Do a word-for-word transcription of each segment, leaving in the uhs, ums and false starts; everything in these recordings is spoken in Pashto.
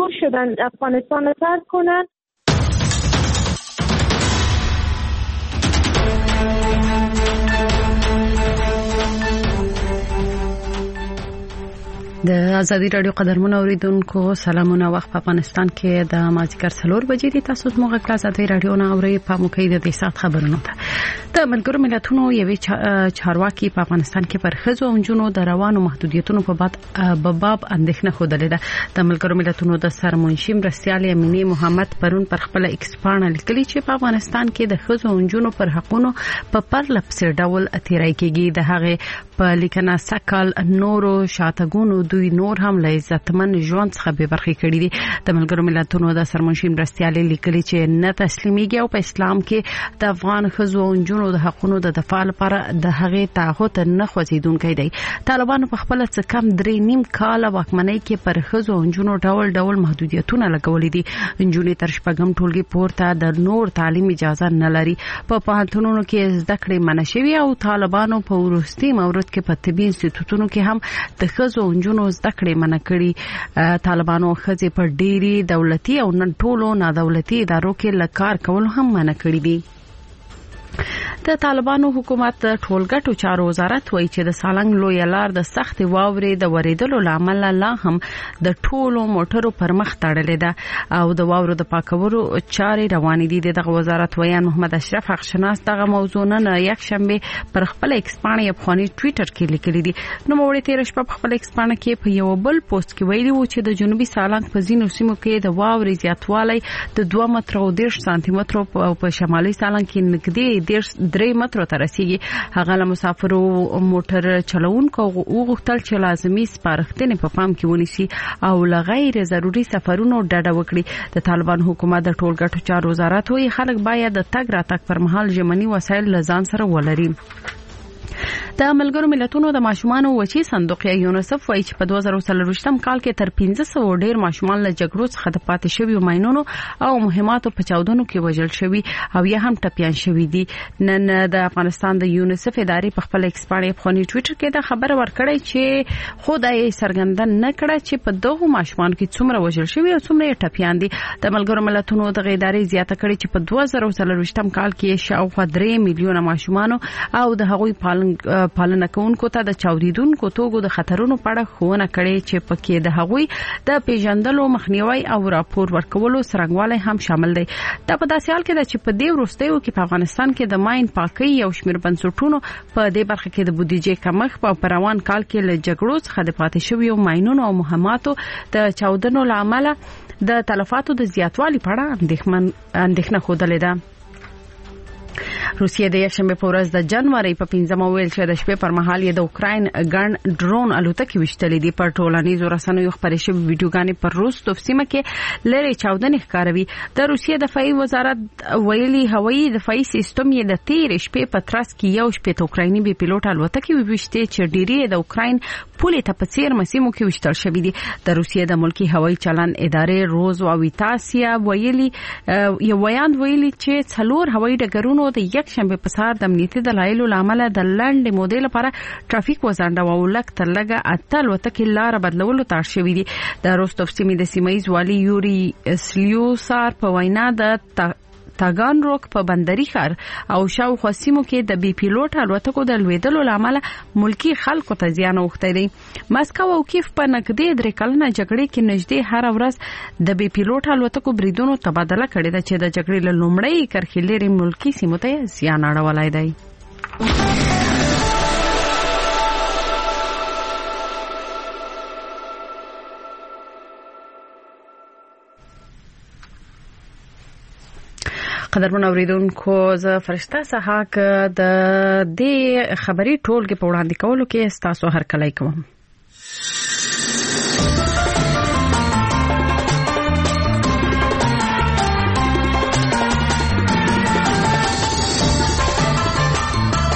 مجبور شدن افغانستان رو ترک کنن. د ازادي رادیو قدرمن اوریدونکو سلامونه. وخت په افغانستان کې د مازیګر څلور بجې دي. تاسو زموږ غږ ازادي رادیو نه اوري. په موکې د دې سات خبرونه ته د ملګرو ملتونو یوې چارواکي په افغانستان کې پر ښځو او نجونو د روانو محدودیتونو په باب په باب اندېښنه خوده ده. د ملګرو ملتونو د سرمنشي مرستیال امینه محمد پرون پر خپل ایکس پاڼه لیکلي چې په افغانستان کې د ښځو او نجونو پر حقونو په پرلپسې ډول اتیرای کېږي. د هغه په لیکنه سکل نورو شاتګونو دوی نور هم له عزتمن ژوند څخه به برخې کړي دي. د ملګرو ملتونو د سرمنشي مرستیال لیکلي چې نه تسلیمېږي او په اسلام کې د افغان ښځو او نجونو د حقونو د دفاع لپاره د هغې تعهد نه خوځیدونکی دی. طالبانو په خپل څه کم درې نیم کال واکمنۍ کې پر ښځو او نجونو ډول ډول محدودیتونه لګولې دي. نجونې تر شپږم ټولګي پورته د نور تعلیم اجازه نه لري. په پوهنتونونو کې زده کړې منع شوي او طالبانو په وروستي مورد کې په طبي انسټیټوټونو کې هم د ښځو او نجونو زده کړې منع کړي. طالبانو ښځې په ډېری دولتي او نن ټولو نادولتي ادارو کې له کار کولو هم منع کړي دي. د طالبانو حکومت ټولګټو چارو وزارت وایي چې د سالنګ لوی لار د سخت واورې د وریدلو لامل لا هم د ټولو موټرو پر مخ تړلې ده او د واورو د پاکولو چارې روانې دي. دغه وزارت ویان محمد اشرف حقشناس دغه موضوع نن یک شنبه پر خپل ایکس پاڼه افغاني ټوئیټر کې لیکلي دي. نو موري تیر شپه په خپل ایکس پاڼه کې په یو بل پوسټ کې ویلي و چې د جنوبي سالنګ په ځینو سیمو کې د واورې زیاتوالی د دوه متر او دېرش سانتي متر او په شمالي سالنګ کې نږدې درې مترو ته رسیدي. هغه له مسافرو موټر چلوونکو وغوښتل چې لازمي سپارښتنې په پام کې ونیسي او له غیر ضروري سفرونو ډډه وکړي. د طالبان حکومت د ټولګټو چارو وزارت وایي خلک باید د تګ راتګ پر مهال ژمني وسایل له ځان سره ولري. د ملګرو ملتونو د ماشومانو وچی صندوق یا یونیسف وایي چې په دوه زره څلرویشتم کال کې تر پنځه سوه ډیر ماشومان له جګړو څخه د پاتې شویو ماینونو او مهماتو په چاودنو کې وژل شوي او یا هم ټپيان شوي دي. نن د افغانستان د یونیسف ادارې په خپل ایکس پاڼه افغاني ټوئیټر کې دا خبره ورکړې چې خدای څرګندن نه کړه چې په دغه ماشومان کې څومره وژل شوي او څومره ټپيان دي. د ملګرو ملتونو د ادارې زیاته کړې چې په دوه زره څلرویشتم کال کې شاوخوا درې میلیونه ماشومان او د هغوی پالن پالنه کوونکو ته د چاودیدونکو توغو د خطرونو په اړه ښوونه کړې چې پکې د هغوی د پیژندلو مخنیوي او راپور ورکولو څرنګوالی هم شامل دی. دا په داسې حال کې ده چې په دې وروستیو کې په افغانستان کې د ماین پاکۍ او شمیر بنسټونو په دې برخه کې د بودیجې کمښت او په روان کال کې له جګړو څخه د پاتې شویو ماینونو او مهماتو د چاودنو له امله د تلفاتو د زیاتوالي په اړه اندېښنه ښودلې ده. روسیه د یکشنبه په ورځ د جنوري په پنځمه ویل چې د شپې پر مهال یې د اوکراین ګڼ ډرون الوتکې وشتلې دي. پر ټولنیزو رسنیو خپرې شوې ویډیوګانې پر روستوف سیمه کې لري چاودنې ښکاروي. د روسیې دفاعي وزارت ویلي هوایي دفاعي سیستم یې د تیرې شپې په ترڅ کې یو شپې اوکرایني بي پيلوټ الوتکې وشتې چې ډېری د اوکراین پولې ته په څیر مسیمو کې وشتل شوې دي. د روسیې د ملکی هوایي چلن ادارې روز او ویتاسیا ویلي یو بیان ویلي چې څلور هوایي ډګرونو د یک شنبه په سهار د امنیتي دلایلو لامل د لنډ مودې لپاره ټرافیک وزنده او لک تر لګه اتل وتکې لار بدلولو ته اړ شوې دي. د روستوف سیمې د سیمایي والي یوري سلیوسار په وینا د تاګان روک په بندري ښار او شاوخوا سیمو کې د بي پيلوټ الوتکو د لویدلو لامل ملکی خلکو ته زیان اوښتی دی. مسکو او کیف په نږدې درې کلنه جګړې کې نږدې هر ورځ د بي پيلوټ الوتکو بریدونو تبادله کړې ده چې د جګړې له لومړۍ کرښې لري ملکی سیمو ته زیان اړولی دی. قدرمن اوریدونکو زه فرشته سحاق د دې خبري ټولګي په وړاندې کولو کې تاسو هر کله کوم.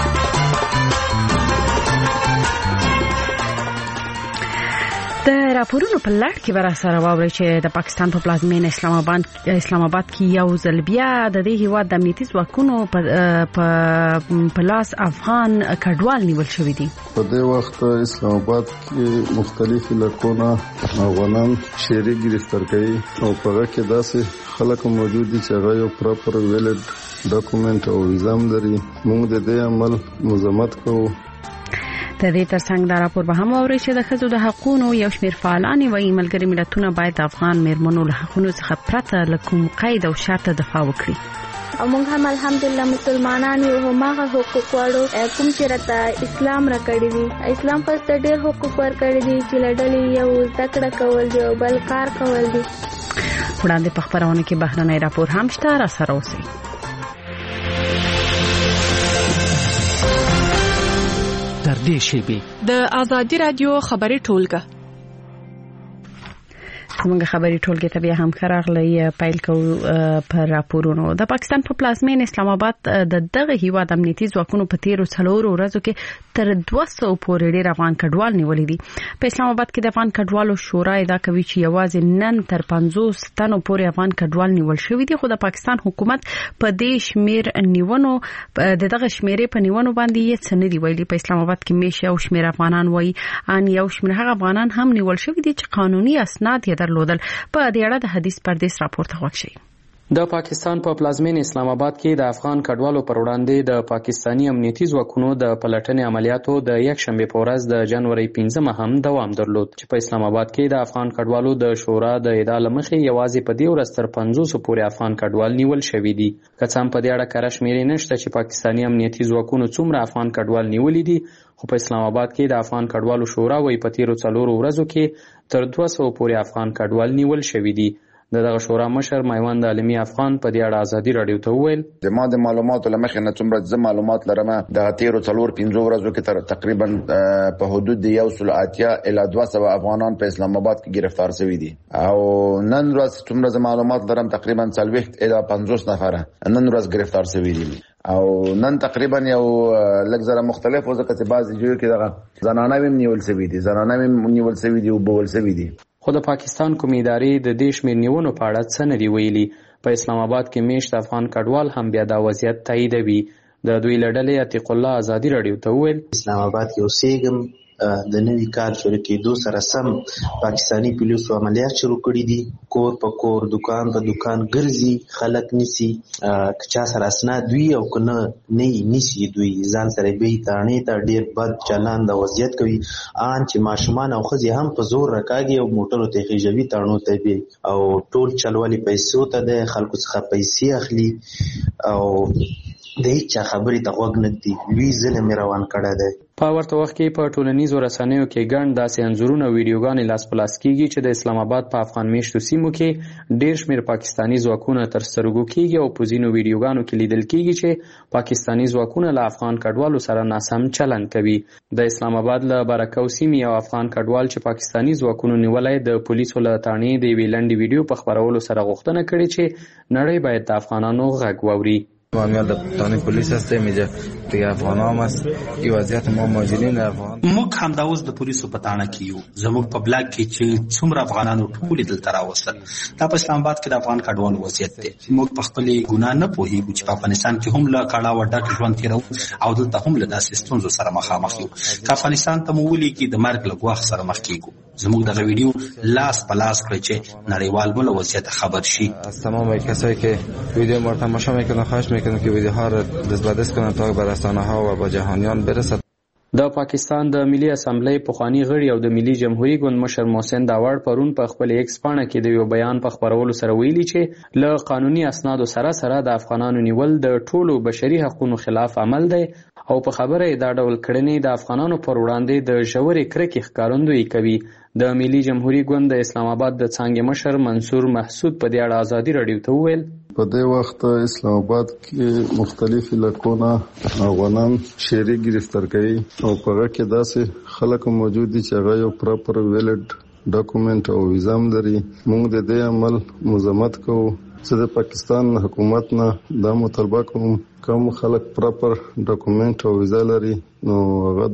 د راپورونو په لړ کې ورا سره واوري چې د پاکستان په پلازمین اسلام آباد اسلام آباد کې یو ځل بیا د دې هیواد د امنیتي ځواکونو په پلاس افغان کډوال نیول شوی دي. په دې وخت اسلام آباد کې مختلف علاقونه افغانان شهري گرفتار کړي او په هغه کې داسې خلک موجود دي چې هغه یو پراپر ویلډ ډاکومنت او ویزام لري. موږ د دې عمل مذمت کوو. د دې ترڅنګ دا راپور به هم اوري چې د ښځو د حقوقو یو شمېر فعالان وایي ملګري ملتونه باید د افغان میرمنو له حقوقو څخه پرته له کوم قید او شرط دفاع وکړي. او موږ هم الحمدلله مسلمانان یو هماغه حقوق وړو کوم چې راته اسلام راکړی دی. اسلام خو ته ډېر حقوق ورکړي دي چې لړلې یو زده کول دي او بل کار کول دي. وړاندې په خبرونه کې بهرنی راپور هم شته، را سره اوسئ. در دې شیبې د آزادي رادیو خبري ټولګه موږ خبري ټولګه ته بیا هم خراغلی پایل کو پر راپورونو. د پاکستان په پلازمین اسلام آباد د دغه هیواد امنیتي ځواکونو په تیرو څلورو ورځو کې تر دوه سوه پورې ډېر افغان کډوال نیولي دي. په اسلام آباد کې د افغان کډوالو شورا ادعا کوي چې یوازې نن تر پنځوس تنو پورې افغان کډوال نیول شوي دي، خو د پاکستان حکومت په دې شمیر نیونو د دغه شمیرې په نیونو باندې یې څه نه دی ویلي. په اسلام آباد کې میش یو شمیر افغانان وایي ان یو شمیر هغه افغانان هم نیول شوي دي چې قانوني اسناد یې درلودل. په دې اړه د حدیث پردیس راپور ته وښیي. د پاکستان په پلازمین اسلام آباد کې د افغان کډوالو پر وړاندې د پاکستانی امنیتي ځواکونو د پلټنې عملیاتو د یک شنبه په ورځ د جنوري پنځمه هم دوام درلود چې په اسلام آباد کې د افغان کډوالو د شورا د ادعا لمخې یوازې په دې ورځ تر پنځوس پورې افغان کډوال نیول شوي دي. که څه هم په دې اړه کره شمیرې نشته چې پاکستانی امنیتي ځواکونو څومره افغان کډوال نیولي دي، خو په اسلام آباد کې د افغان کډوالو شورا وايي په تیرو څلورو ورځو کې تر دوه سوه پورې افغان کډوال نیول شوي دي. د دغه شورا مشر میوند عالمي افغان په دې اړه ازادي رادیو ته وویل د ما د معلوماتو لمخې نه څومره زه معلومات لرم د تیرو څلور پنځو ورځو کې تر تقریبا په حدود د یو سل اتیا الی دوه سوه افغانان په اسلام آباد کې گرفتار شوي دي او نن ورځ څومره زه معلومات لرم تقریبا څلوېښت الی پنځوس نفره نن ورځ گرفتار شوي دي او نن تقریبا یو لږ زره مختلف ځکه چې بعضې ځایو کې دغه زنانه هم نیول شوي دي زنانه هم نیول شوي دي او بول شوي دي. خو د پاکستان کومې ادارې د دې شمېر نیونو په اړه څه نه دي ویلي. په اسلام آباد کې میشت افغان کډوال هم بیا دا وضعیت تاییدوي. د دوی له ډلې عتیق الله ازادي رادیو ته وویل اسلام آباد کې اوسېږم. د نوي کال شروع کېدو سره سم پاکستاني پولیسو عملیات شروع کړي دي. کور په کور دکان په دکان ګرځي، خلک نیسي، که چا سره اسناد وي او که نه نه یې نیسي دوی ځان سره بیایي تاڼې ته. ډېر بد چلند او وضعیت کوي ان چې ماشومان او ښځې هم په زور راکاږي او موټرو ته خېژوي تاڼو ته بیایي او ټول چلولې پیسو ته دی، خلکو څخه پیسې اخلي او د هیچا خبرې ته غوږ نه ږدي. لوی ظلم یې روان کړی دی. په ورته وخت کې په ټولنیزو رسنیو کې ګڼ داسې انځورونه او ویډیوګانې لاس په لاس کېږي چې د اسلام آباد په افغان میشتو سیمو کې ډېر شمېر پاکستاني ځواکونه تر سترګو کېږي او په ځینو ویډیوګانو کې لیدل کېږي چې پاکستاني ځواکونه له افغان کډوالو سره ناسم چلند کوي. د اسلام آباد له برکو سیمې یو افغان کډوال چې پاکستاني ځواکونو نیولی د پولیسو له تاڼې د یوې لنډې ویډیو په خپرولو سره غوښتنه کړې چې نړۍ باید د افغانانو غږ واوري. مامیال د پښتانه پولیس هستیم اینجا دیگه افغان هم هست این وضعیت ما مهاجرین افغان موږ هم دا اوس د پولیسو په تاڼه کې یو. زموږ په بلاک کې چې څومره افغانانو ټول دلته راوستل دا په اسلام آباد کې د افغان کډوالو وضعیت دی. موږ په خپل ګناه نه پوهیږو چې په افغانستان کې هم له کړاوه ډک ژوند تیرو او دلته هم له داسې ستونزو سره مخامخ یو. که افغانستان ته مو ولیکي د مرګ له ګواښ سره مخ کیږو. زموږ دغه ویډیو لاس په لاس کړئ چې نړیوال مو له وضعیت خبر شي. از تمام کسایی که ویدیو ما رو تماشا میکنن خواهش میکنم که ویدیوها رو دستبردست کنن تا به رسانه ها و با جهانیان برسد. د پاکستان د ملي اسمبلی پخوانی غړي او د ملي جمهوریت ګوند مشر محسن داوړ پرون په خپل ایکس پاڼه کې د یو بیان په خبرولو سره ویلي چې له قانوني اسنادو سره سره د افغانانو نیول د ټولو بشري حقوقو خلاف عمل دی او په خبره دا ډول کړنې د افغانانو پر وړاندې د ژورې کرکې ښکارندویي کوي. د ملي جمهوریت ګوند د اسلام آباد د څانګې مشر منصور محسود په دې اړه ازادي رادیو ته وویل په دې وخت اسلام آباد کې مختلف علاقونه افغانان شهري گرفتار کړي او په هغه کې داسې خلک موجود دي چې هغه یو پراپر ویلډ ډاکومنت او ویزام لري. موږ د دې عمل مذمت کوو. زه د پاکستان حکومت نه دا مطالبه کوم کوم خلک پراپر ډاکومنت او ویزا لري نو هغه د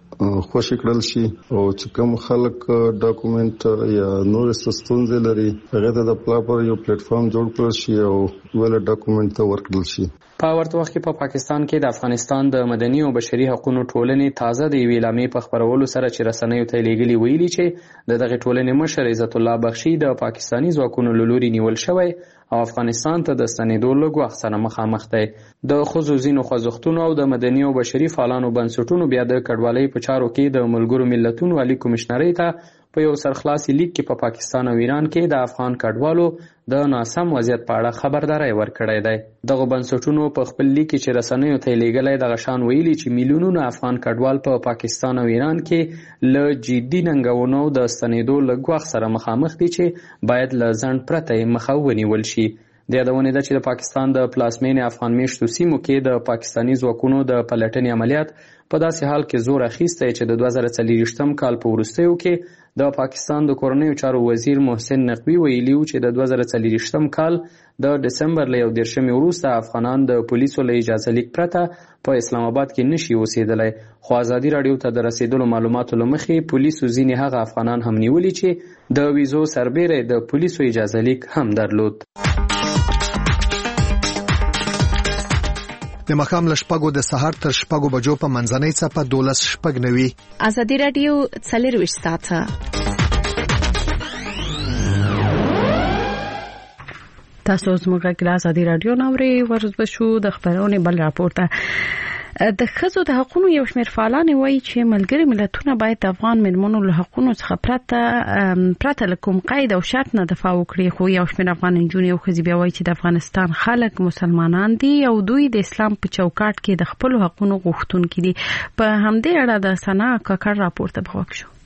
خوشی کړل شي او چې کوم خلک ډاکومنټ یا نور ستونزې لري هغه ته د پلاپر یو پلیټ فارم جوړ کړل شي او ول ډاکومنټ ته ورکړل شي. په ورته وخت کې په پاکستان کې د افغانستان د مدني او بشري حقوقو ټولنې تازه د یوې اعلامیې په خبرولو سره چې رسنیو ته لیږلي ویلي چې د دغه ټولنې مشر عزت الله بخشي د پاکستاني ځواکونو له لوري نیول شوی او افغانستان ته د ستنېدو له ګواښ سره مخامخ دی. د ښځو ځینو خوځښتونو او د مدني او بشري فعالانو بنسټونو بیا د کډوالۍ په چارو کې د ملګرو ملتونو عالی کمشنرۍ ته په یو سرخلاصي لیک کې په پاکستان او ایران کې د افغان کډوالو د ناسم وضعیت په اړه خبرداري ورکړې ده. دغه بنسټونو په خپل لیک کې چې رسنیو ته لیږلای د غشان ویلي چې میلیونونه افغان کډوال په پاکستان او ایران کې له جدي ننګونو د ستنېدو له ګواښ سره مخامخ دي چې باید له ځنډ پرته مخه ونیول شي. د یادونې ده چې د پاکستان د پلازمینې افغان میشتو سیمو کې د پاکستاني ځواکونو د پلټنې عملیات په داسې حال کې زور اخیستی چې د دوه زره څلوېښتم کال په وروستیو کې د پاکستان د کورنیو چارو وزیر محسن نقوي ویلي و چې د دوه زره څلوېښتم کال د ډسمبر له یو دېرشمې وروسته افغانان د پولیسو له اجازه لیک پرته په اسلام آباد کې نشي اوسېدلی. خو ازادي راډیو ته د رسېدلو معلوماتو له مخې پولیسو ځینې هغه افغانان هم نیولي چې د ویزو سربیره د پولیسو اجازه لیک هم درلود. د مخام له شپږو د سهار تر شپږو بجو په منځنۍ څپه دولس شپږ نوي. ازادي راډیو څلرویشت ساعته تاسو زموږ غږ ازادي راډیو نوري ورځ شو د خبرونې بل راپورته د ښځو د حقوقو یو شمېر فعالان وایي چې ملګري ملتونه باید د افغان مېرمنو له حقوقو څخه پرته پرته له کوم قید او شرط نه دفاع وکړي. خو یو شمېر افغان نجونې او ښځې بیا وایي چې د افغانستان خلک مسلمانان دي او دوی د اسلام په چوکاټ کې د خپل حقوقو غوښتونکي دي. په همدې اړه د سنا کاکړ راپورته بغوښ شو.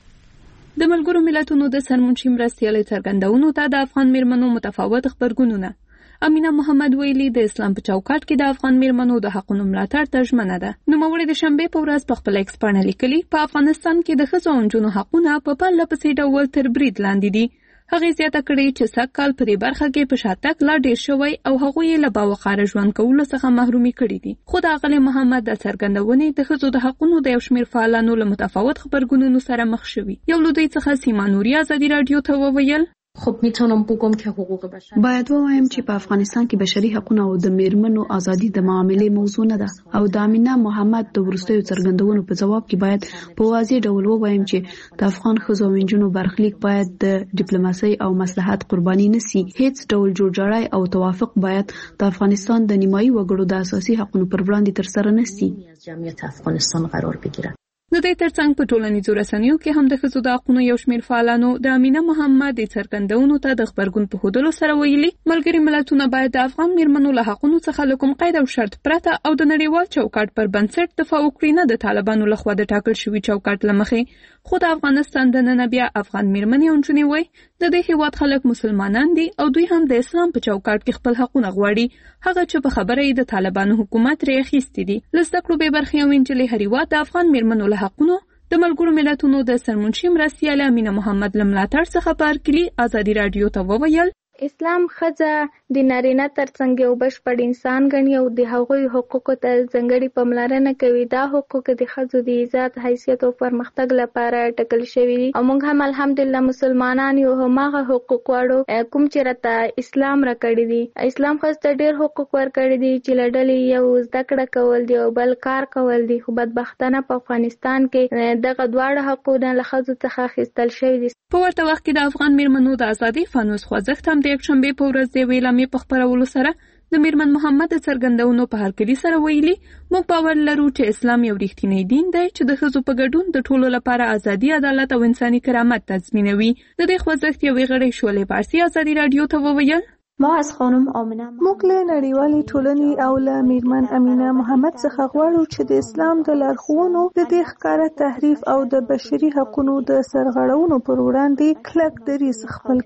د ملګرو ملتونو د سرمنشي مرستیالۍ څرګندونو ته د افغان مېرمنو متفاوت خبرګونونه. امینه محمد ویلي د اسلام په چوکاټ کې د افغان مېرمنو د حقوقو ملاتړ ته ژمنه ده. نوموړې د شنبې په ورځ په خپل ایکس پاڼه لیکلي په افغانستان کې د ښځو او نجونو حقونه په پرله پسې ډول تر برید لاندې دي. هغې زیاته کړې چې سږ کال په دې برخه کې په شاتګ لا ډېر شوی او هغوی یې له باوقاره ژوند کولو څخه محرومي کړي دي. خو د اغلې محمد د څرګندونې د ښځو د حقونو د یو شمېر فعالانو له متفاوت خبرګونونو سره مخ شوي. یو له دوی څخه سیما نوري ازادي راډیو ته وویل خب میتونم بگم که حقوق بشر باید ووایم چې په افغانستان کې بشري حقوق او د میرمنو ازادي د معاملې موضوع نه ده او د امینه محمد د ورستیو څرګندونو په جواب کې باید په واضح ډول ووایم چې د افغان ښځو او نجونو برخلیک باید د ډیپلوماسۍ او مصلحت قرباني نشي. هیڅ ډول جوړجاړی او توافق باید د افغانستان د نیمایي وګړو د اساسي حقوقو پر وړاندې تر سره نشي. جمعیت افغانستان قرار بگیرد. د دې ترڅنګ په ټولنیزو رسنیو کې هم د ښځو د حقوقو یو شمېر فعالانو د امینه محمد د څرګندونو ته د خبرګون په ښودلو سره ویلي ملګري ملتونه باید د افغان مېرمنو له حقوقو څخه له کوم قید او شرط پرته او د نړیوال چوکاټ پر بنسټ دفاع وکړي، نه د طالبانو لخوا د ټاکل شوي چوکاټ له مخې. خو د افغانستان د نن بیا افغان مېرمنې او نجونې وایي د دې هېواد خلک مسلمانان دي او دوی هم د اسلام په چوکاټ کې خپل حقونه غواړي، هغه چې په خبره یې د طالبانو حکومت ترې اخیستي دي. له زده کړو بې برخې او نجلۍ هر هېواد د افغان مېرمنو له حقونو د ملګرو ملتونو د سرمنشي مرستیاله امینه محمد له ملاتړ څخه په هرکلي ازادي راډیو ته وویل اسلام ښځه د نارینه ترڅنګ یو بشپړ انسان ګڼي او د هغوی حقوقو ته ځانګړې پاملرنه کوي. دا حقوق د ښځو د عزت، حیثیت او پرمختګ لپاره ټاکل شوي دي او موږ هم الحمدلله مسلمانان یو هماغه حقوق غواړو کوم چې راته اسلام راکړي دي. اسلام ښځو ته ډېر حقوق ورکړي دي چې له ډلې یو زده کړه کول دي او بل کار کول دي، خو بدبختانه په افغانستان کې دغه دواړه حقونه له ښځو څخه اخیستل شوي دي. په ورته وخت کې د افغان مېرمنو د ازادۍ فانوس خوځښت هم د یکشنبې په ورځ د یوې اعلامیې په خپرولو سره د میرمن محمد د څرګندونو په هرکلي سره ویلي موږ باور لرو چې اسلام یو رښتینی دین دی چې د ښځو په ګډون د ټولو لپاره ازادي، عدالت او انساني کرامت تضمینوي. د دې خوځښت یوې غړي شعلې پارسي ازادي راډیو ته وویل ما از خانم آمنه موږ له نړیوالې ټولنې او له میرمن امینه محمد څخه غواړو چې د اسلام د لارښوونو د دې ښکاره تحریف او د بشري حقوقو د سرغړونو پر وړاندې کلک دریځ خپل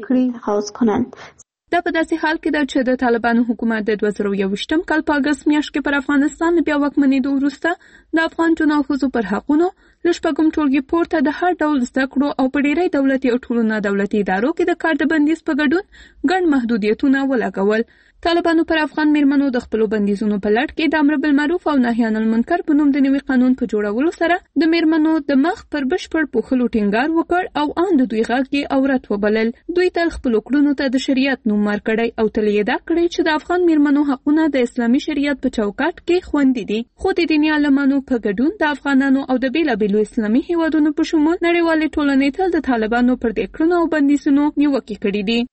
کړي. دا په داسې حال کې ده چې د طالبانو حکومت د دوه زره یوویشتم کال په اګست میاشت کې پر افغانستان بیا واکمنېدو وروسته د افغان نجونو او ښځو پر حقونو له شپږم ټولګي پورته د هر ډول زده کړو او په ډېری دولتي او ټولو نه دولتي ادارو کې د کار د بندیز په ګډون ګڼ محدودیتونه ولګول. طالبانو پر افغان میرمنو د خپل بندیزونو په لړ کې د امر بالمعروف او نهي عن المنکر په نوم د نوي قانون په جوړولو سره د میرمنو د مخ پر بشپړ پوښلو ټینګار وکړ او ان د دوی غږ یې عورت وبلل. دوی تل خپل کړنو ته د شریعت نوم ورکړی او تل یې دا کړی چې د افغان میرمنو حقونه د اسلامي شریعت په چوکاټ کې خوندي دي. خو د دیني عالمانو په ګډون د افغانانو او د بیلابیلو اسلامي هیوادونو په شمول نړیوالې ټولنې تل د طالبانو پر دې کړنو او بندیزونو نیوکې کړې دي.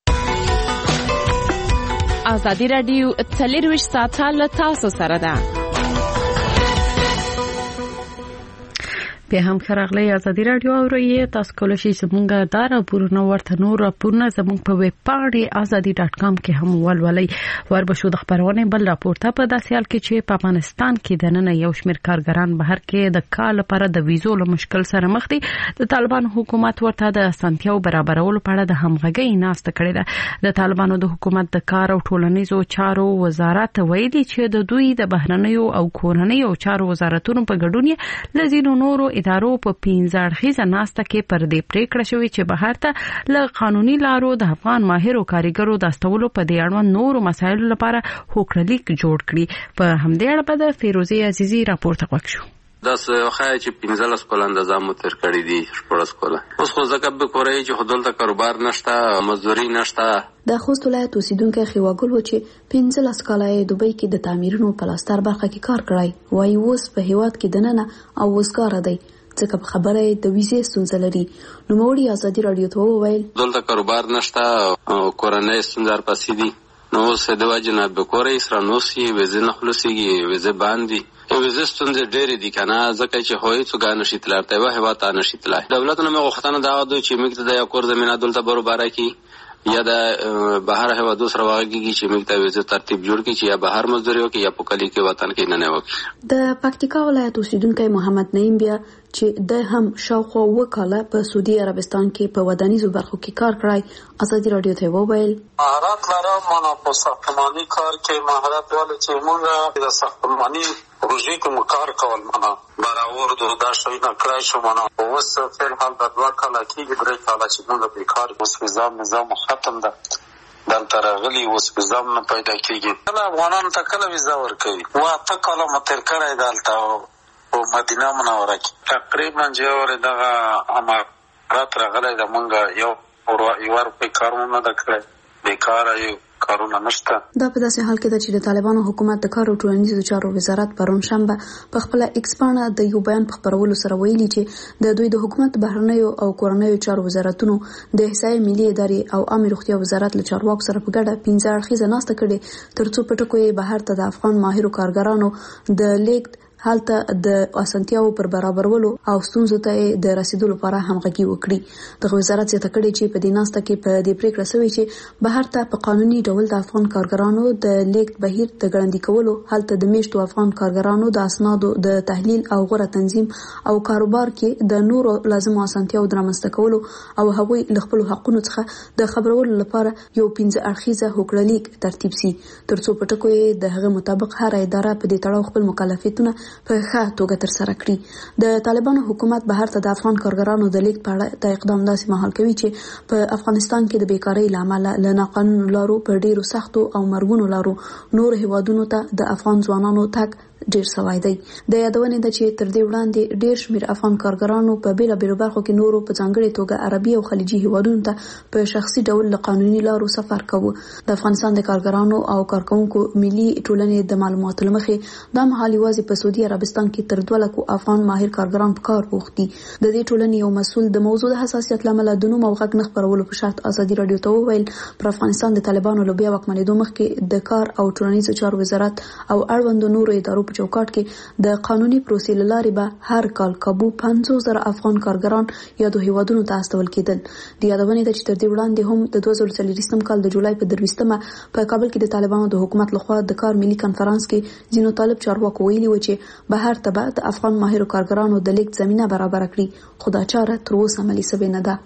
ازادي راډیو څلرویشت ساعته له تاسو سره ده. په هم خرغلې ازادي راډیو اوري تاسو کولای شئ زموږ د راپورونو ورته نور راپورونه زموږ په ویب پاڼه ازادي ډاټ کام کې هم ولولئ. وربشو د خبرونه بل راپورته په داسې حال کې چې په افغانستان کې د نن یو شمېر کارګران بهر کې د کال لپاره د ویزو له مشکل سره مخ دي. د طالبان حکومت ورته د اسانتیاو برابرولو په اړه د همغږۍ ناسته کړې ده. د طالبانو د حکومت د کار او ټولنیزو چارو وزارت ویلي چې د دوی د بهرنیو او کورنیو چارو وزارتونو په ګډون یې لزینو نورو ادارو په پنځه اړخیزه ناسته کې پر دې پریکړه شوې چې بهر ته له قانوني لارو د افغان ماهرو کاریګرو د استولو په دې اړوند نورو مسایلو لپاره هوکړلیک جوړ کړي. په همدې اړه به د فیروزي عزیزي راپورته وکړو. دا څه چې پنځلس کال اندازه مو تر کړی دي شپږ کال. اوس خو ځکه به کورای چې خودل ته کاروبار نشته، مزدوري نشته. د خوست ولایت اوسیدونکو خواګل و چې پنځلس کال یې دوبۍ کې د تعمیرونو پلاستر برخه کې کار کړی وای. اوس په هیواد کې دننه او وزګار دی ځکه په خبره د ویزې ستونزه لري. نو موړي ازادي راډیو ته وویل دلته کاروبار نشته او کورنۍ ستونزې پسې دي. نو اوس د واجنه به کورې سره نوسي ویزې نه خلاصيږي، ویزې باندې ویزې ستونزې ډېرې دي کنه ځکه چې هوی څو غان شي تلارته وه هوا ته نشي تلای. دولت نه مغه ختنه دا دوی چې موږ ته د یو کور زمينه دلته برابر کی یا د بهر هوا دوسر واغږي چې موږ ته ویزه ترتیب جوړ کړي چې یا بهر مزدوري وکړي یا په کلی کې وطن کې نه نه وکړي. د پکتیکا ولایت اوسیدونکو محمد نعیم بیا چې د هم شاوخوا وکاله په سعودي عربستان کې په ودانیزو برخو کې کار کړی ازادي راډیو ته وویل مهارت لرم. ما په ساختماني کار کې مهارت ولې چې موږ د ساختماني پروژې کوم کار کول معنا برابر د دا شوی نه کړای شو معنا اوس په حال د دوه کال کې درې کال چې موږ په کار اوس نظام نظام ختم ده دلته راغلي اوس نظام نه پیدا کیږي. کله افغانانو ته کله ویزا ورکوي وا ته کله متر کړای دلته او مدینه منوره کې تقریبا چې دغه امارات راغلی د مونږ یو یو ور په کارونه د کړی بیکاره یو کارونه نشته. دا په داسې حال کې ده چې د طالبانو حکومت د کار او ټولنیزو چارو وزارت پرون شنبه په خپل ایکس باندې د یو بیان په خبرولو سره ویلي چې د دوی د حکومت بهرنیو او کورنیو چارو وزارتونو د احصایې ملي ادارې او عامه روغتیا وزارت له چارواکو سره په ګډه پنځه اړخیزه ناسته کړې ترڅو په ټکو یې بهر ته د افغان ماهرو کارګرانو د لیږد حالته د اسانتیاو پر برابرولو او ستونزو ته د رسیدو لپاره همغږي وکړي. د وزارت څخه کړي چې په دې ناسته کې په دې پریکړه شوې چې بهر ته په قانوني ډول د افغان کارګرانو د لیږد بهیر ته ګړندی کولو حالته د میشتو افغان کارګرانو د اسنادو د تحلیل او غوره تنظیم او کاروبار کې د نورو لازمو اسانتیاو درامسته کولو او هغوی له خپل حقوقو څخه د خبرولو لپاره یو پنځه اړخیزه هوکړلیک ترتیب سي ترڅو په ټکو یې د هغه مطابق هر اداره په دې تړاو خپل مکلفیتونه په ښه توګه تر سره کړي. د طالبانو حکومت بهر ته د افغان کارګرانو د لیږد په اړه د اقدام داسې مهال کوي چې په افغانستان کې د بیکارۍ له امله له ناقانونه لارو په ډیرو سختو او مرګونو لارو نور هیوادونو ته د افغان ځوانانو تګ ډیر سوای دی. د یادونې د چې تر دې وړاندې ډیر شمیر افغان کارګرانو په بیلا بیل برخو کې نورو په ځانګړي توګه عربي او خلیجي هیوادونو ته په شخصي ډول له قانوني لارو سفر کوي. د افغانستان د کارګرانو او کارکونکو ملي ټولنې د معلوماتو لمخې د محلي وازي په سعودي عربستان کې تر دوه لکو افغان ماهر کارګران په کار بوخت دي. د دې ټولنې یو مسول د موضوع د حساسیت لامل د نوم او غږ نه خبرولو په شرط ازادي راډیو ته وویل پر افغانستان د طالبانو له بیا واکمنېدو مخکې د کار او ټولنیزو چارو وزارت او اړوند نورو ادارو په چوکاټ کې د قانوني پروسې لارې به هر کال کابو پنځوس زره افغان کارګران یادو هیوادونو ته استول کېدل. د یادونې د چې تر دې وړاندې هم د دوه زره څلوېښتم کال د جولای په درویشتمه په کابل کې د طالبانو د حکومت لخوا د کار ملي کنفرانس کې ځینو طالب چارواکو ویلي و چې بهر ته به د افغان ماهرو کارګرانو د لیږد زمینه برابر کړي خو دا چاره تر اوسه عملي شوې نه ده.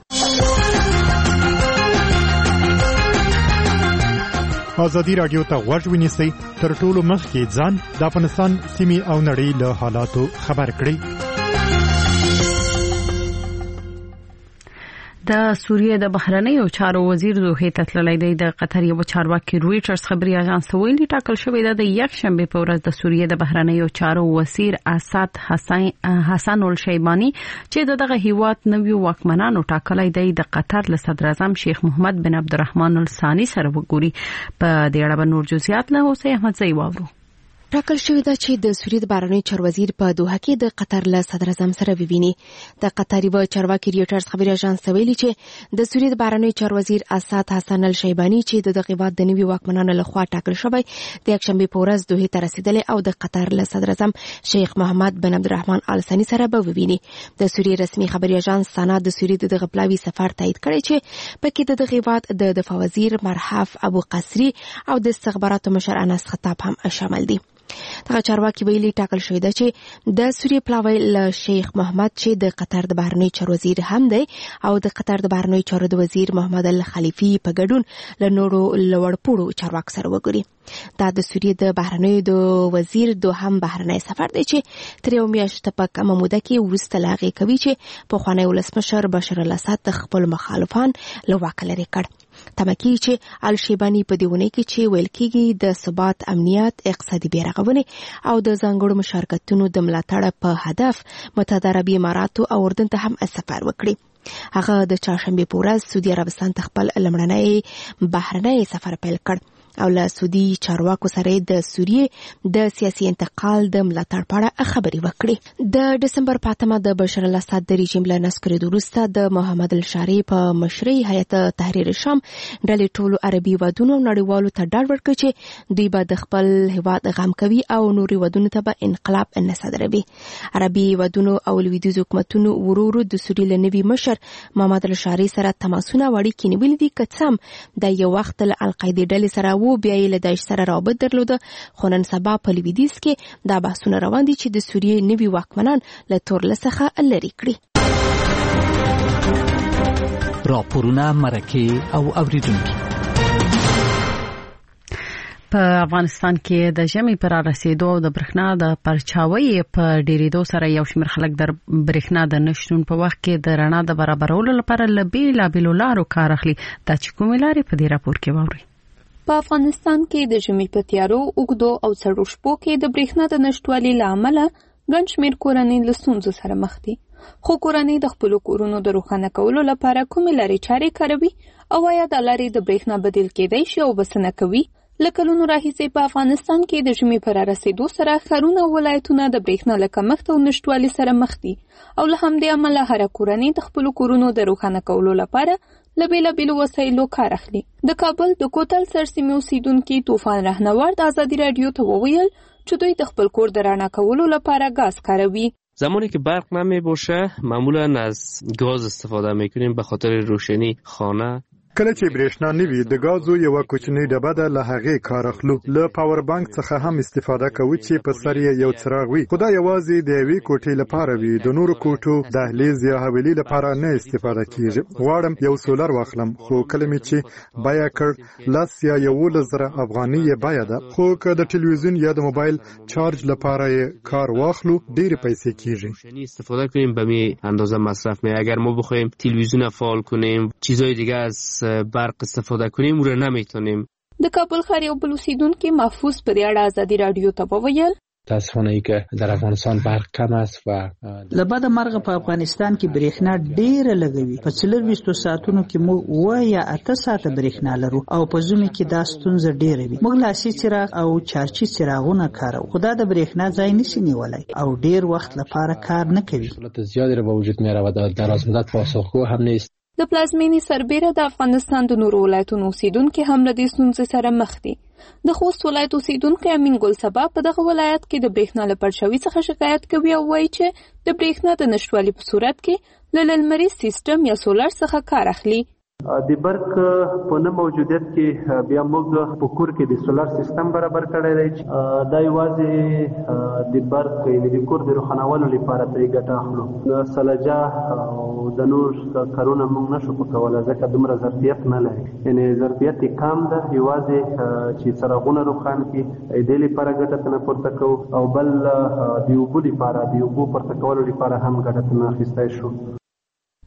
ازادي راډیو ته غوږ ونیسئ تر ټولو مخکې ځان د افغانستان سیمې او نړۍ له حالاتو خبر کړئ. د سوریه د بهرنیو چارو وزیر دوحې ته تللی دی. د قطر یو چارواکي رويټرز خبري اژانس ویلي ټاکل شوی دی د یک شنبه په ورځ د سوریه د بهرنیو چارو وزیر اسد حسین حسن الشیبانی چې دغه هیواد نویو واکمنانو ټاکلی دی د قطر له صدر اعظم شیخ محمد بن عبدالرحمن الثاني سره وګوري. په دې اړه نور جزئیات له حسین احمدزی واورو. ټاکل شوی دا چې د سوریې د بهرنیو چارو وزیر په دوحه کې د قطر له صدر اعظم سره وویني. د قطر یو چارواکي ریوټرز خبري اژانس ویلي چې د سوریې د بهرنیو چارو وزیر اسد حسن الشیبانی چې د هیواد د نوي واکمنانو لخوا ټاکل شوی د یک شنبه په ورځ دوحه ته رسیدلی او د قطر له صدر اعظم شیخ محمد بن عبدالرحمن ال ثاني سره به وویني. د سوریې رسمي خبري اژانس سنا د سوریې د غپلاوي سفر تایید کړی چې پکې د هیواد د دفاع وزیر مرحف ابو قصری او د استخباراتو مشر انس خطاب هم شامل دي. دغه چارواکي ویلي ټاکل شوی دی چې د سوریې پلاوی له شیخ محمد چې د قطر د بهرنیو چارو وزیر هم دی او د قطر د بهرنیو چارو د وزیر محمد الخلیفي په ګډون له نورو لوړپوړو چارواکو سره وګوري. دا د سوریې د بهرنیو د وزیر دوهم بهرنی سفر دی چې تر یو میاشت په کمه موده کې وروسته له هغې کوي چې پخوانی ولسمشر بشار الاسد خپل مخالفان له واکه لرې کړ. تمه کیږي چې الشیبانی په دې ونې کې چې ویل کېږي د ثبات، امنیت، اقتصادي بیارغونې او د ځانګړو مشارکتونو د ملاتړ په هدف متحده عربي اماراتو او اردن ته هم سفر وکړي. هغه د چهارشنبه په ورځ سعودي عربستان ته خپل لمړنی بهرنی سفر پیل کړ او له سعودي چارواکو سره د سوریې د سیاسي انتقال د ملاتړ په اړه خبرې وکړې. د ډسمبر په اتمه د بشار الاسد د رژیم له نسکرېدو وروسته د محمد الشاري په مشرۍ هیئت تحریر شام ډلې ټولو عربي هیوادونو نړیوالو ته ډاډ ورکړ چې دوی به د خپل هیواد غم کوي او نورو هیوادونو ته به انقلاب نه صادروي. عربي هیوادونو او لویدیځ حکومتونو ورو ورو د سوریې له نوي مشر محمد الشاري سره تماسونه وړي نیولي دي که څه هم د یو وخت له القاعده ډلې سره بیا یې له داعش سره رابط درلوده، خو نن سبا په لویدیځ کې دا بحثونه روان دي چې د سوریې نوي واکمنان له تورله څخه لرې کړي. راپورونه، مرکې او اوریدونکي. په افغانستان کې د ژمي پر رسیدو د برېښنا د پرچاوي په ډیریدو سره یو شمېر خلک د برېښنا د نشټون په وخت کې د رڼا د برابرولو لپاره له بیلابېلو لارو کار اخلي. دا چې کومې لارې په دې راپور کې واورئ. په افغانستان کې د ژمي په تیارو، اوږدو او سړو شپو کې د برېښنا د نشټوالي له امله ګڼ شمېر کورنۍ له ستونزو سره مخ دي. خو کورنۍ د خپلو کورونو د روښانه کولو لپاره کومې لارې چارې کاروي او آیا دا لارې د برېښنا بدیل کېدای شي او بسنه کوي؟ له کلونو راهیسې په افغانستان کې د ژمي په رارسېدو سره ښارونه او ولایتونه د برېښنا له کمښت او نشټوالي سره مخ دي او له همدې امله هره کورنۍ د خپلو کورونو د روښانه کولو لپاره له بیلابیلو وسایلو کار اخلي. د کابل د کوتل سرسیمې اوسیدونکي طوفان رهنورد ازادي رادیو ته وویل چې دوی د خپل کور د رڼا کولو لپاره گاز کاروي. زمانی که برق نمی باشه معمولا از گاز استفاده میکنیم به خاطر روشنی خانه. کله چې برېښنا نه وي د ګازو یو کوچنی ډبه ده له هغې کار اخلو. له پاور بانک څخه هم استفاده کوو چې په سر یې یو څراغ وي. خو دا یوازې د یوې کوټې لپاره وي، د نورو کوټو دهلیز یا حویلي لپاره نه استفاده کیږي. غواړم یو سولر واخلم خو کله مې چې بیه کړ لس یا یولس زره افغانۍ یې بیه ده، خو که د ټلویزیون یا د موبایل چارج لپاره یې کار واخلو ډېرې پیسې کیږي. استفاده کنیم به می اندازه مصرف می. اگر ما بخوایم تلویزیون فعال کنیم، چیزای دیگه از برق استفاده کنیم رو نمیتونیم. د کابل ښار یو بل اوسیدونکي محفوظ په دې اړه ازادي رادیو ته وویل متاسفانه ای که در افغانستان برق کم است و لبد مرغ په افغانستان کې برېښنا ډېره لګوي. په څلور ویشتو ساعتونو کې موږ اوه یا اته ساعته برېښنا لرو او په ژمي کې دا ستونزه ډېره وي. موږ لاسي څراغ او چارجي څراغونه کاروو، خو دا د برېښنا ځای نشي نیولی او ډېر وخت لپاره کار نه کوي. حالت زیادی را به وجود میاره و در دراز مدت پاسخگو هم نیست. د پلازمینې سربېره د افغانستان د نورو ولایتونو اوسیدونکي هم له دې ستونزې سره مخ دي. د خوست ولایت اوسیدونکی امین ګل سبا په دغه ولایت کې د برېښنا له پړشوي څخه شکایت کوي او وایي چې د برېښنا د نشتوالي په صورت کې له لمریز سیستم یا سولر څخه کار اخلي. د برق په نه موجودیت کې بیا موږ په کور کې د سولر سیستم برابر کړی دی. دا یوازې د برق یعنې د کور د روښانولو لپاره ترې ګټه اخلو. د سلجه او د نور کارونه موږ نشو په کولی ځکه دومره ظرفیت نه لري، یعنې ظرفیت یې کم ده. یوازې چې څراغونه روښان کړي دې لپاره ګټه ترنه پورته کوو او بل د اوبو لپاره د اوبو پورته کولو لپاره هم ګټه ترنه اخیستی شو.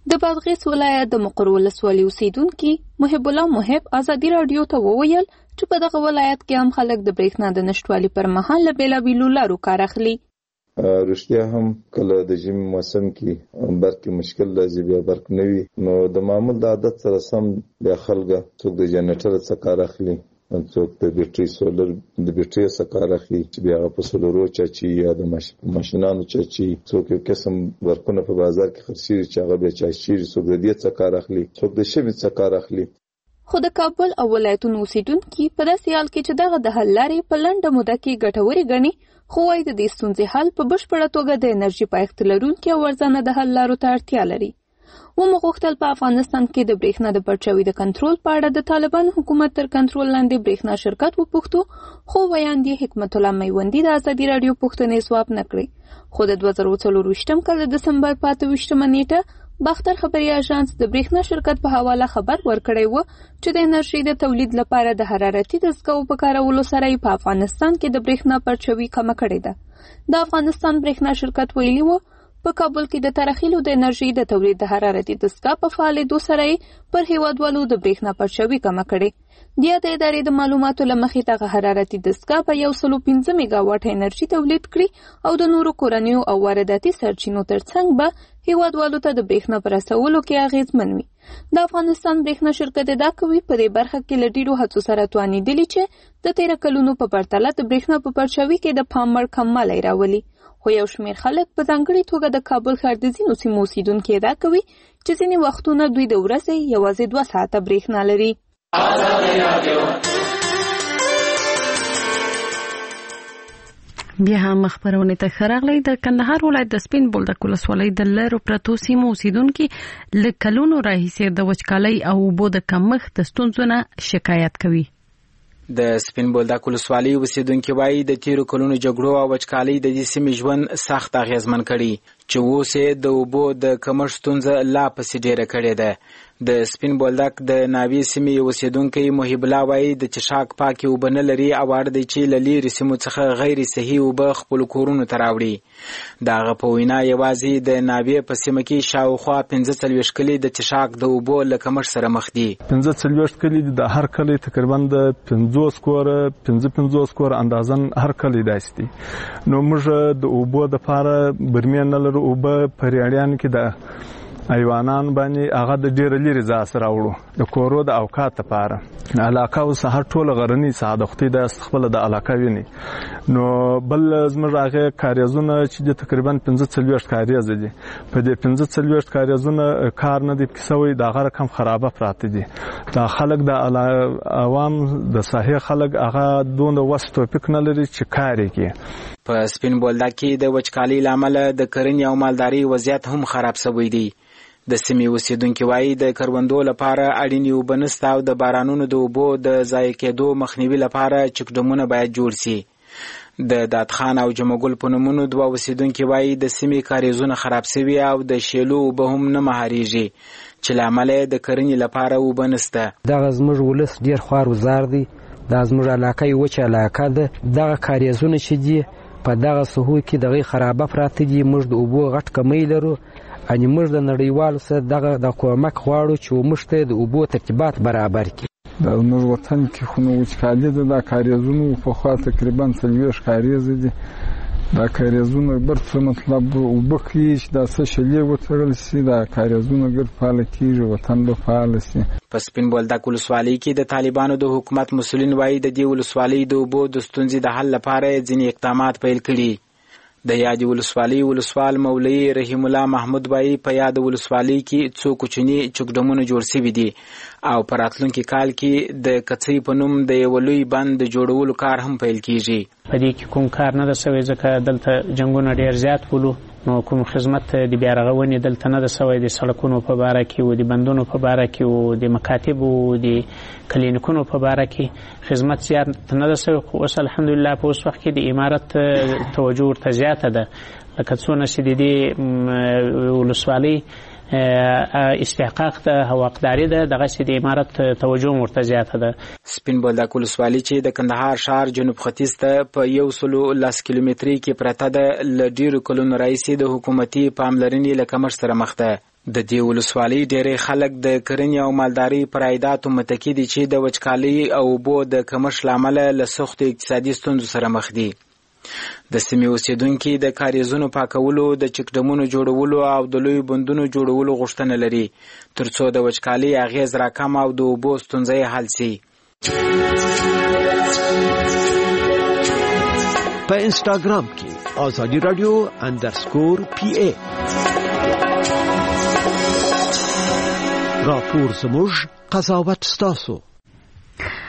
د بادغیس ولایت د مقر ولسوالۍ اوسیدونکي محب الله محب ازادي رادیو ته وویل چې په دغه ولایت کې هم خلک د برېښنا د نشټوالي پر مهال له بېلابېلو لارو کار اخلي. رښتیا هم کله د ژمي موسم کې برق مشکل راځي، بیا برق نه وي، نو د معمول د عادت سره سم بیا خلک څوک د جنریټر څخه کار اخلي، څوک د بیټري سولر د بیټري څخه کار اخلي چې بیا په سولرو چاچي یا د ماشینانو چاچي، څوک یو قسم برقونه په بازار کې خرڅېږي چې هغه بیا چاچي، څوک د دې څخه کار اخلي، څوک د شمع څخه کار اخلي. خو د کابل او ولایتونو اوسیدونکي په داسې حال کې چې دغه د حل لارې په لنډه موده کې ګټورې ګڼي، خو وايي د دې ستونزې حل په بشپړه توګه د انرژي پایښت لرونکي او ارزانه د حل لارو ته اړتیا لري. ومو غوښتل په افغانستان کې د برېښنا د پرچاوي د کنټرول په اړه د طالبان حکومت تر کنټرول لاندې برېښنا شرکت وپوښتو، خو ویاند یې حکمت الله میوندي د ازادي رادیو پوښتنې ځواب نه کړې. خو د دوه زره څلرویشتم کال د دسمبر په اته ویشتمه نیټه باختر خبري اژانس د برېښنا شرکت په حواله خبر ورکړی و چې د انرژي د تولید لپاره د حرارتي دستګاو په کارولو سره په افغانستان کې د برېښنا پرچاوي کمه کړې ده. د افغانستان برېښنا شرکت ویلي و په کابل کې د ترخیلو د انرژي د تولید د حرارتي دستګاه په فعالېدو سره پر هیوادوالو د برېښنا پرچاوي کمه کړې. د یادې ادارې د معلوماتو له مخې دغه حرارتي دستګاه په یو سلو پنځه میګا واټ انرژي تولید کړي او د نورو کورنیو او وارداتي سرچینو ترڅنګ به هیوادوالو ته د برېښنا په رسولو کې اغېزمن وي. د افغانستان برېښنا شرکت ادعا کوي په دې برخه کې له ډېرو هڅو سره توانېدلي چې د تېره کلونو په پرتله د برېښنا په پرچاوي کې د پام وړ کموالی راولي. خو یو شمېر خلک په ځانګړې توګه د کابل ښار د ځینو سیمو اوسیدونکي ادعا کوي چې ځینې وختونه دوی د ورځې یوازې دوه ساعته برېښنا لري. بیا هم خبرونه ته خراغلی د کندهار ولایت د سپین بولدک ولسوالۍ د لرو پرتو سیمو اوسیدونکي له کلونو راهیسې د وچکالۍ او اوبو د کمښت د ستونزو نه شکایت کوي. د سپین بولدک ولسوالۍ اوسیدونکي وایي د تیرو کلونو جګړو او وچکالۍ د دې سیمې ژوند سخت اغېزمن کړي چې اوس یې د اوبو د کمښت ستونزه لا پسې ډېره کړې ده. د سپین بولدک د ناوې سیمې اوسیدونکی محب الله وایي د چشاک پاکې اوبه نه لري او اړ دی چې له لرې سیمو څخه غیر صحي اوبه خپلو کورونو ته راوړي. د هغه په وینا یوازې د ناوې په سیمه کې شاوخوا پنځه څلوېښت کلي د چشاک د اوبو له کمښت سره مخ دي. پنځه څلوېښت کلي د هر کلی تقریبا د پنځوس کوره پنځه پنځوس کوره اندازن هر کلی داسې دي. نو موږ د اوبو دپاره برمې نه لرو، اوبه په ریاړیانو کې د ایوانان باندې هغه د ډېره لرې ځای سره راوړو د کورو د اوقات لپاره. علاقه اوس هر ټوله غرنۍ ساحه د خدای د خپله د علاقه ویني. نو بل زموږ هغې کاریزونه چې دي تقریبا پنځه څلوېښت کاریزه دي. په دې پنځه څلوېښت کاریزونه کار نه دی سوی، د هغه رقم خرابه پراته دي. دا خلک د عوام د ساحې خلک هغه دومره وس توفیق نه لري چې کار یې کړي. په سپین بولدک کې د وچکالۍ له امله د کرنې او مالدارۍ وضعیت هم خراب شوی دی. د سیمې اوسیدونکي وایي د کروندو لپاره اړینې اوبه نشته او د بارانونو د اوبو د ضایع کېدو مخنیوي لپاره چکډمونه باید جوړ سي. د دادخان او جمعګل په نومونو دوه اوسیدونکي وایي د سیمې کاریزونه خراب شوي او د شیلو اوبه هم نه مهارېږي چې له امله د کرنې لپاره اوبه نشته. دغه زموږ ولس ډېر خوار وزار دی، دا زموږ علاقه یې وچه علاقه ده. دغه کاریزونه چې دي په دغه سهو کې دغه خرابه پراته دي. موږ د اوبو غټ کمی لرو، ان موږ د نړیوالو سره دغه د کومک غواړو چې موږ ته د اوبو ترتیبات برابر کړي. د زموږ وطن کې خو نو وچکالي ده، دا کاریزونه پخوا تقریبا څلوېښت کاریزه دي. دا کاریزونه بر څه مطلب اوبه کوي چې دا څه شلې وتړل سي، دا کاریزونه ګرد فعاله کېږي، وطن به فعاله سي. په سپین بولدک ولسوالۍ کې د طالبانو د حکومت مسؤلین وایي د دې ولسوالۍ د اوبو د ستونزې د حل لپاره ځینې اقدامات پیل کړي. د یادې ولسوالۍ ولسوال مولوي رحیم الله محمود وایي په یاد ولسوالۍ کې څو کوچني چکډمونه جوړ شوي دي او په راتلونکي کال کې د کڅۍ په نوم د یو لوی بند د جوړولو کار هم پیل کیږي. په دې کې کوم کار نه ده شوی ځکه دلته جنګونه ډېر زیات بولو، نو کوم خدمت د بیا رغونې دلته نه ده شوی. د سړکونو په باره کې او د بندونو په باره کې او د مکاتبو او د کلینیکونو په باره کې خدمت زیات نه ده شوی. خو اوس الحمدلله په اوس وخت کې د امارت توجه ورته زیاته ده. لکه څونه چې د دې ولسوالۍ استحقاق د حقداري ده دغه سي د امارت توجه ورته زیاته ده. سپین بولدک ولسوالي چې د کندهار ښار جنوب ختیځ ته په یو سلو لس کیلومتري کې پرته ده له ډیرو کلونو راهیسې د حکومتي پاملرنې له کمښت سره مخ ده. د دې ولسوالۍ ډېری خلک د کرنې او مالدارۍ پر عایداتو متکي دي چې د وچکالۍ او اوبو د کمښت له امله له سختو اقتصادي ستونزو سره مخ دي. د سیمې اوسیدونکي د کاریزونو پاکولو، د چکډمونو جوړولو او د لویو بندونو جوړولو غوښتنه لري ترڅو د وچکالۍ اغیز راکم او د اوبو ستونزې حل سي. په انسټاګرام کې آزادي رادیو انډرسکور پی ای راپور زموږ قضاوت ستاسو.